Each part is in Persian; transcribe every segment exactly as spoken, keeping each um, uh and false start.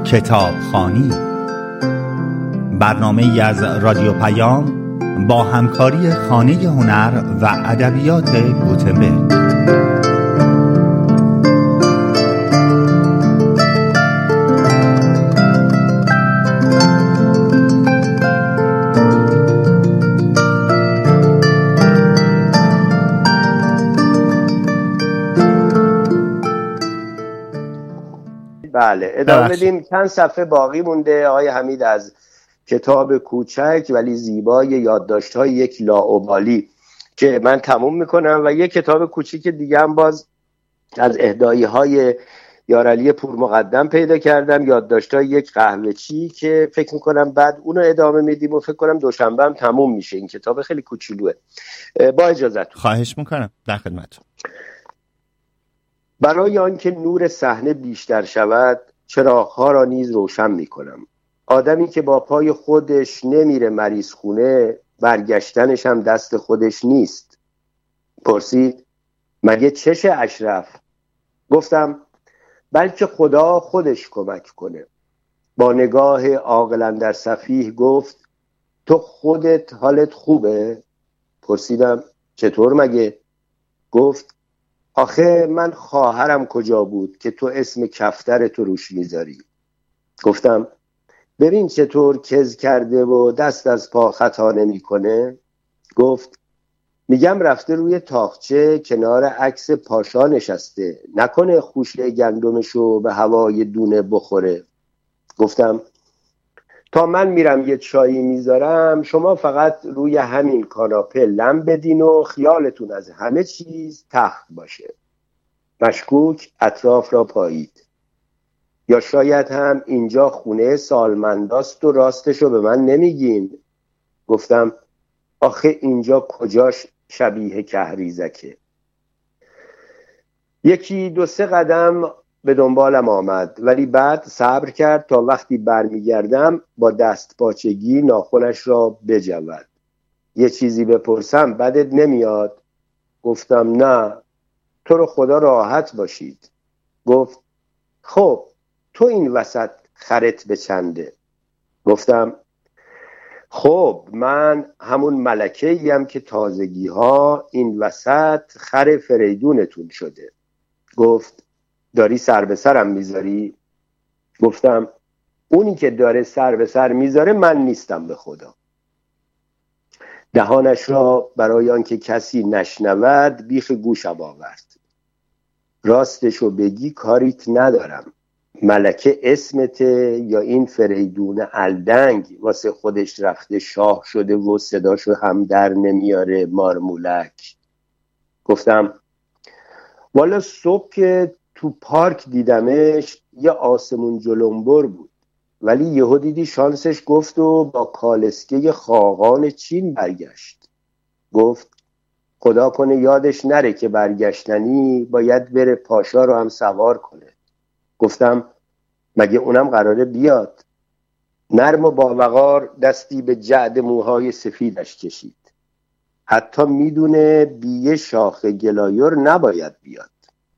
کتابخوانی، برنامه‌ای از رادیو پیام با همکاری خانه هنر و ادبیات گوتنبرگ. بله، ادامه بدیم. چند صفحه باقی مونده آقای حمید از کتاب کوچک ولی زیبای یادداشت‌های یک لاابالی که من تموم میکنم و یک کتاب کوچیک دیگه هم باز از اهدایی‌های یارعلی پورمقدم پیدا کردم، یادداشت‌های یک قهوه‌چی، که فکر میکنم بعد اونو ادامه میدیم و فکر کنم دوشنبه هم تموم میشه. این کتاب خیلی کوچولوئه. با اجازهتون. خواهش میکنم، در خدمتتون. برای آنکه نور صحنه بیشتر شود چراغ‌ها را نیز روشن می‌کنم. آدمی که با پای خودش نمیره مریض خونه، برگشتنش هم دست خودش نیست. پرسید مگه چشه اشرف؟ گفتم بلکه خدا خودش کمک کنه. با نگاه عاقل در سفیه گفت تو خودت حالت خوبه؟ پرسیدم چطور مگه؟ گفت آخه من خواهرم کجا بود که تو اسم کفتر تو روش میذاری؟ گفتم ببین چطور کز کرده و دست از پا خطا نمی کنه. گفت میگم رفته روی تاقچه کنار عکس پاشا نشسته، نکنه خوشه گندمشو به هوای دونه بخوره. گفتم تا من میرم یه چایی میذارم، شما فقط روی همین کاناپه لم بدین و خیالتون از همه چیز تخت باشه. مشکوک اطراف را پایید. یا شاید هم اینجا خونه سالمنداست و راستشو به من نمیگین. گفتم آخه اینجا کجاش شبیه کهریزکه. یکی دو سه قدم به دنبالم آمد، ولی بعد صبر کرد تا وقتی برمیگردم با دست پاچگی ناخنش را بجود. یه چیزی بپرسم بدت نمیاد؟ گفتم نه، تو رو خدا راحت باشید. گفت خب تو این وسط خرت به چنده؟ گفتم خب من همون ملکه ایم که تازگی ها این وسط خر فریدونتون شده. گفت داری سر به سرم میذاری؟ گفتم اونی که داره سر به سر میذاره من نیستم به خدا. دهانش را برای آنکه کسی نشنود بیخ گوشم آورد. راستشو بگی کاریت ندارم. ملکه اسمته یا این فریدون الدنگ واسه خودش رفته شاه شده و صداشو هم در نمیاره مارمولک؟ گفتم والا صبح که تو پارک دیدمش یه آسمون جلنبر بود، ولی یهو دیدی شانسش گفت و با کالسکه خاقان چین برگشت. گفت خدا کنه یادش نره که برگشتنی باید بره پاشا رو هم سوار کنه. گفتم مگه اونم قراره بیاد؟ نرم و باوقار دستی به جعد موهای سفیدش کشید. حتی میدونه بیه شاخ گلایر نباید بیاد.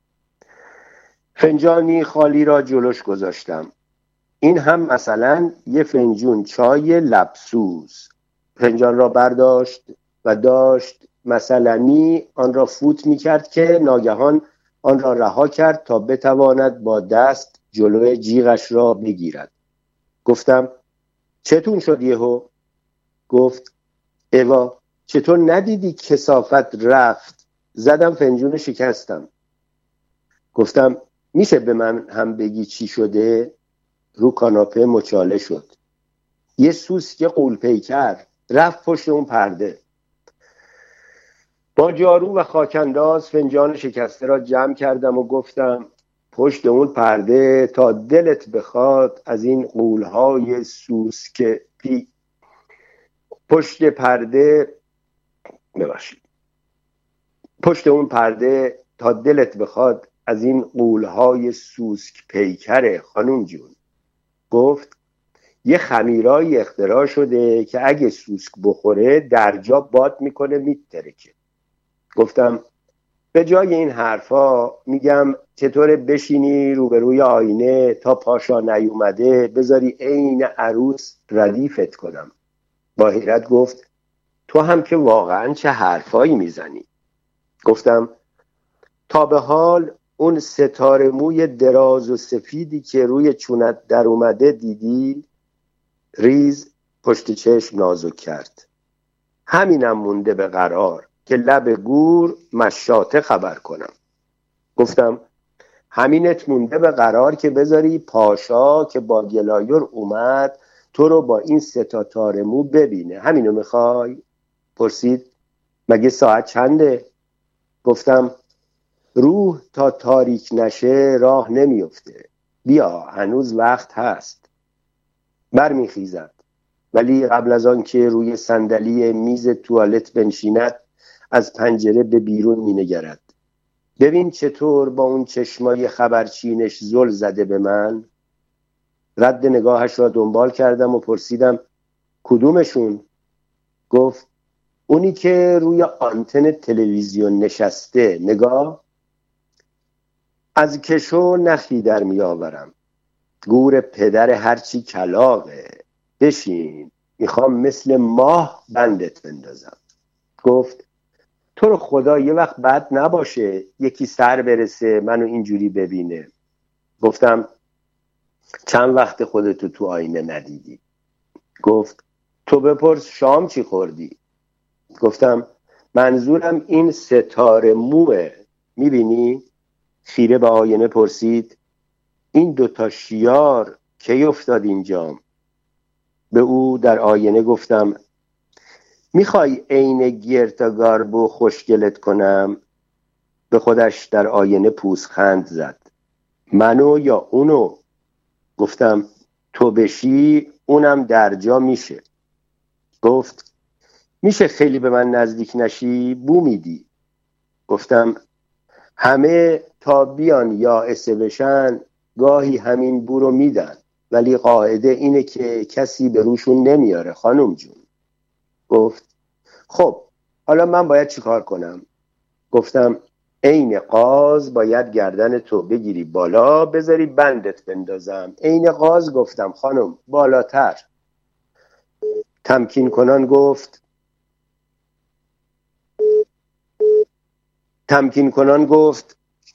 فنجانی خالی را جلوش گذاشتم. این هم مثلا یه فنجون چای لبسوز. فنجان را برداشت و داشت مثلنی آن را فوت میکرد که ناگهان آن را رها کرد تا بتواند با دست جلوی جیغش را بگیرد. گفتم چتون شد یهو؟ گفت اوا چطور ندیدی کثافت رفت؟ زدم فنجون شکستم. گفتم میشه به من هم بگی چی شده؟ رو کاناپه مچاله شد. یه سوسک قول پیکر رفت پشت اون پرده. با جارو و خاکنداز فنجان شکسته را جمع کردم و گفتم پشت اون پرده تا دلت بخواد از این قولهای سوسک پی پشت پرده ببخشید پشت اون پرده تا دلت بخواد از این قولهای سوسک پیکره خانوم جون. گفت یه خمیرایی اختراع شده که اگه سوسک بخوره درجا باد میکنه میترکه. گفتم به جای این حرفا میگم چطور بشینی روبروی آینه تا پاشا نیومده بذاری عین عروس ردیفت کنم. با حیرت گفت تو هم که واقعا چه حرفایی میزنی. گفتم تا به حال اون ستاره موی دراز و سفیدی که روی چونت در اومده دیدی؟ ریز پشت چشم نازک کرد. همینم مونده به قرار که لب گور مشاطه خبر کنم. گفتم همینت مونده به قرار که بذاری پاشا که با گلایر اومد تو رو با این ستا تار مو ببینه؟ همینو میخوای؟ پرسید مگه ساعت چنده؟ گفتم روح تا تاریک نشه راه نمیفته، بیا هنوز وقت هست. برمیخیزد ولی قبل از آن که روی صندلی میز توالت بنشیند از پنجره به بیرون مینگرد. ببین چطور با اون چشمای خبرچینش زل زده به من. رد نگاهش را دنبال کردم و پرسیدم کدومشون؟ گفت اونی که روی آنتن تلویزیون نشسته، نگاه. از کشو نخی در می آورم. گور پدر هرچی کلاغه. بشین، میخوام مثل ماه بندت بندازم. گفت تو رو خدا یه وقت بد نباشه یکی سر برسه منو اینجوری ببینه. گفتم چند وقت خودتو تو آینه ندیدی؟ گفت تو بپرس شام چی خوردی؟ گفتم منظورم این ستاره موه، میبینی؟ خیره به آینه پرسید این دوتا شیار کی افتاد اینجام؟ به او در آینه گفتم میخوای عین گرتا گاربو خوشگلت کنم؟ به خودش در آینه پوزخند زد. منو یا اونو؟ گفتم تو بشی اونم در جا میشه. گفت میشه خیلی به من نزدیک نشی؟ بو میدی. گفتم همه تا بیان یا اسه بشن گاهی همین بو رو میدن، ولی قاعده اینه که کسی به روشون نمیاره خانم جون. گفت خب حالا من باید چی کار کنم؟ گفتم عین قاز باید گردن تو بگیری بالا بذاری بندت بندازم. عین قاز گفتم خانم، بالاتر. تمکین کنان گفت تمکین کنان گفت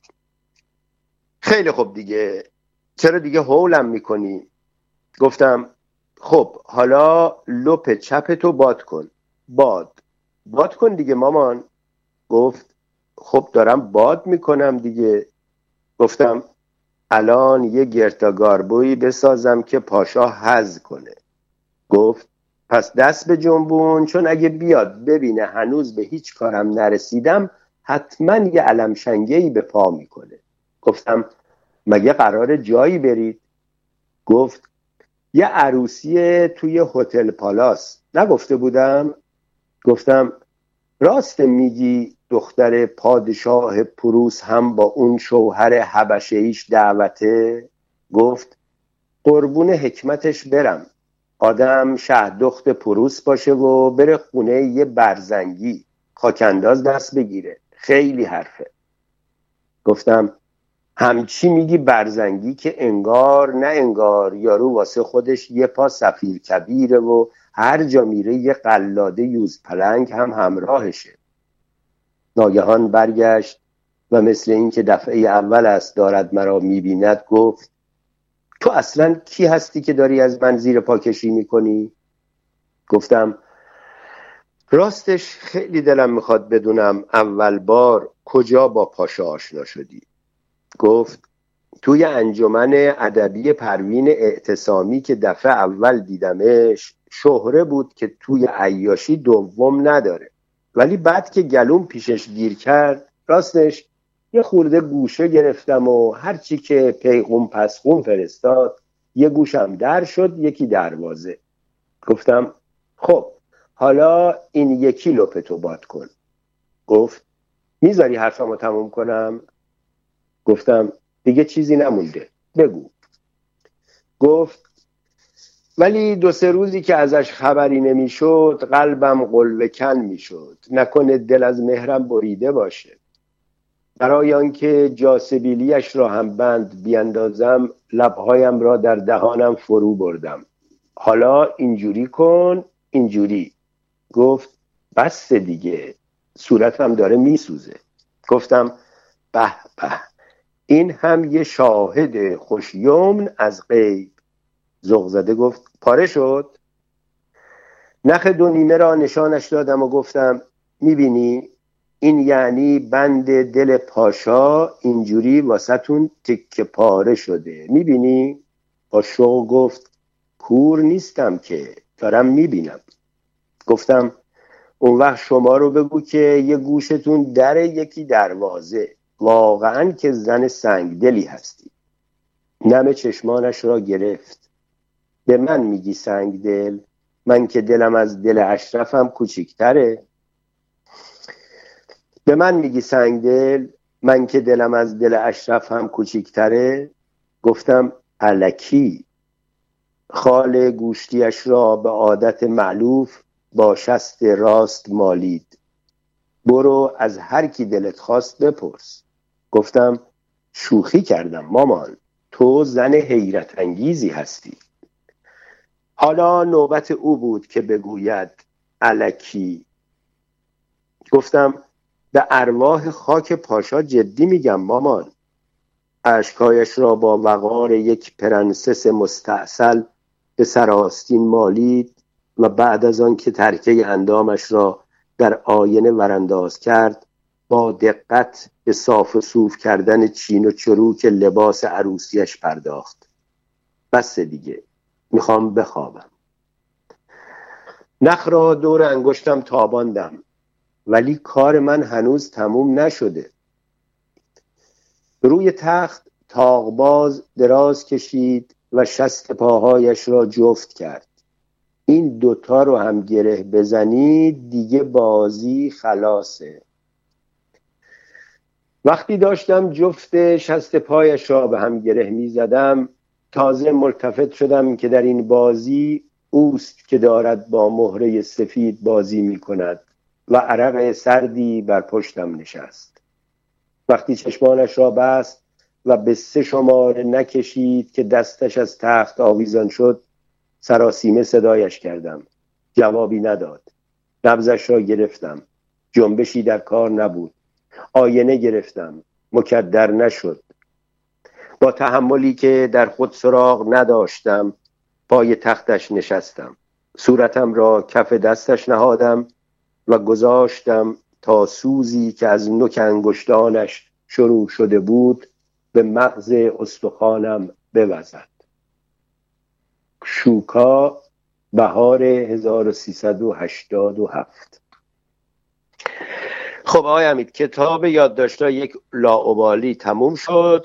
خیلی خوب دیگه، چرا دیگه هولم میکنی؟ گفتم خب حالا لپ چپتو باد کن. باد باد کن دیگه مامان. گفت خب دارم باد میکنم دیگه. گفتم الان یه گرتا گاربویی بسازم که پاشا حظ کنه. گفت پس دست به جنبون، چون اگه بیاد ببینه هنوز به هیچ کارم نرسیدم حتما یه علم شنگه‌ای به پا میکنه. گفتم مگه قرار جایی برید؟ گفت یه عروسی توی هتل پالاس، نگفته بودم؟ گفتم راست میگی دختر پادشاه پروس هم با اون شوهر حبشه‌ایش دعوته؟ گفت قربون حکمتش برم، آدم شهردخت پروس باشه و بره خونه یه برزنگی خاکنداز دست بگیره، خیلی حرفه. گفتم همچی میگی برزنگی که انگار نه انگار یارو واسه خودش یه پا سفیر کبیره و هر جا میره یه قلاده یوز پلنگ هم همراهشه. ناگهان برگشت و مثل این که دفعه اول است دارد مرا میبیند گفت تو اصلا کی هستی که داری از من زیر پا کشی میکنی؟ گفتم راستش خیلی دلم میخواد بدونم اول بار کجا با پاشا آشنا شدی؟ گفت توی انجمن ادبی پروین اعتصامی که دفعه اول دیدمش شهره بود که توی عیاشی دوم نداره، ولی بعد که گلوم پیشش گیر کرد راستش یه خورده گوشه گرفتم و هرچی که پیغون پسخون فرستاد یه گوشم در شد یکی دروازه. گفتم خب حالا این یکی لپتو باد کن. گفت میذاری حرفمو تموم کنم؟ گفتم دیگه چیزی نمونده، بگو. گفت ولی دو سه روزی که ازش خبری نمیشد قلبم قلوه کن میشد، نکنه دل از مهرم بریده باشه. برای آنکه جاسبیلیش را هم بند بیندازم لبهایم را در دهانم فرو بردم. حالا اینجوری کن، اینجوری. گفت بس دیگه، صورتم داره میسوزه. گفتم به به، این هم یه شاهد خوشیمن از غیب. ذوق‌زده گفت پاره شد. نخ دو نیمه را نشانش دادم و گفتم میبینی این یعنی بند دل پاشا اینجوری واسه‌تون تکه پاره شده، میبینی؟ با شوق گفت کور نیستم که، دارم میبینم. گفتم اون وقت شما رو بگو که یه گوشتون در یکی دروازه، واقعا که زن سنگدلی هستی. نم چشمانش را گرفت. به من میگی سنگدل؟ من که دلم از دل اشرفم کوچیک‌تره. به من میگی سنگدل؟ من که دلم از دل اشرف هم کوچیک‌تره. گفتم الکی. خال گوشتیش را به عادت مألوف با شست راست مالید. برو از هر کی دلت خواست بپرس. گفتم شوخی کردم مامان، تو زن حیرت انگیزی هستی. حالا نوبت او بود که بگوید الکی. گفتم به ارواح خاک پاشا جدی میگم مامان. اشکایش را با وقار یک پرنسس مستعسل به سراستین مالید و بعد از آن که ترکه اندامش را در آینه ورانداز کرد با دقت به صاف و صوف کردن چین و چروک لباس عروسیش پرداخت. بس دیگه، میخوام بخوابم. نخ را دور انگشتم تاباندم، ولی کار من هنوز تموم نشده. روی تخت طاقباز دراز کشید و شست پاهایش را جفت کرد. این دوتا رو هم گره بزنید دیگه بازی خلاصه. وقتی داشتم جفت شست پایش را به هم گره می زدم تازه ملتفت شدم که در این بازی اوست که دارد با مهره سفید بازی می کند و عرق سردی بر پشتم نشست. وقتی چشمانش را بست و به سه شماره نکشید که دستش از تخت آویزان شد سراسیمه صدایش کردم. جوابی نداد. نبضش را گرفتم. جنبشی در کار نبود. آینه گرفتم. مکدر نشد. با تحملی که در خود سراغ نداشتم پای تختش نشستم. صورتم را کف دستش نهادم و گذاشتم تا سوزی که از نوک انگشتانش شروع شده بود به مغز استخوانم بوزد. شوکا، بهار هزار و سیصد و هشتاد و هفت. خب آقای حمید، کتاب یادداشت‌های یک لاابالی تموم شد.